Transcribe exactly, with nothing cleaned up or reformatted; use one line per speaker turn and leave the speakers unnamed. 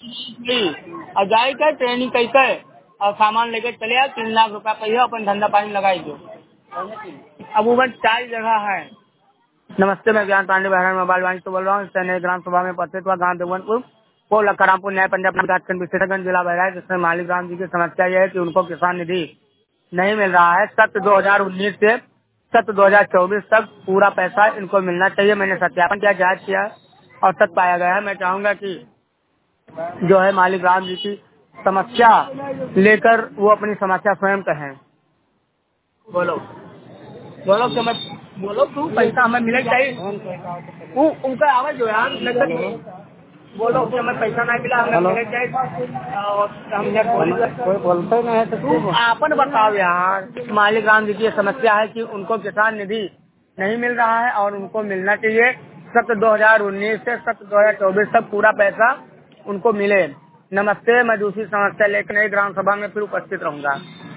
जी और जाए क्या ट्रेनिंग कैसे और सामान लेके चले आए, तीन लाख रुपया पहिए अपन धंधा पानी लगाई दो। अब ऊपर चार जगह है। नमस्ते, मैं ज्ञान पांडे बहरान मोबाइल वाणी से बोल रहा हूँ। सैन्य ग्राम सभा में उपस्थित हुआ गाँव देवनपुर को लखरामपुर न्याय पंजाब विकासखंड विशेषज्ञ जिला बहराइच, जिसमें मालिक राम जी की समस्या यह है कि उनको किसान निधि नहीं मिल रहा है। सत्र दो हजार उन्नीस से सत्र दो हजार चौबीस तक पूरा पैसा इनको मिलना चाहिए। मैंने सत्यापन किया, जांच किया और सत्य पाया गया है। मैं चाहूंगा कि जो है मालिक राम जी की समस्या लेकर वो अपनी समस्या स्वयं कहें। बोलो बोलो कि मैं बोलो तू पैसा हमें मिले चाहिए। उ, उनका आवाज जो यार नकद बोलो कि हमें पैसा नहीं मिला, हमें मिले चाहिए और हमने कोई बोलते नहीं है तो तू आपन बताओ यार। मालिक राम जी की ये समस्या है कि उनको किसान निधि नहीं मिल रहा है और उनको मिलना चाहिए। सत्र दो हजार उन्नीस से सत्र दो हजार चौबीस तक पूरा पैसा उनको मिले। नमस्ते, मैं दूसरी समस्या लेकर नई ग्राम सभा में फिर उपस्थित रहूंगा।